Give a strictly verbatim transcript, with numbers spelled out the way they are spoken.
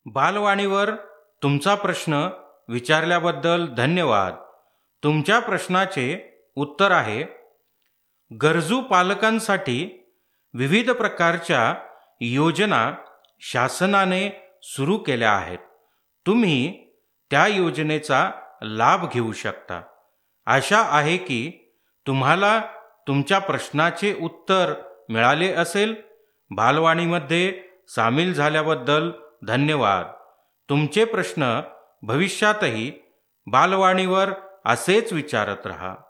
बालवाणीवर तुमचा प्रश्न विचारल्याबद्दल धन्यवाद. तुमच्या प्रश्नाचे उत्तर आहे, गरजू पालकांसाठी विविध प्रकारच्या योजना शासनाने सुरू केल्या आहेत. तुम्ही त्या योजनेचा लाभ घेऊ शकता. आशा आहे की तुम्हाला तुमच्या प्रश्नाचे उत्तर मिळाले असेल. बालवाणीमध्ये सामील झाल्याबद्दल धन्यवाद. तुमचे प्रश्न भविष्यातही बालवाणीवर असेच विचारत रहा.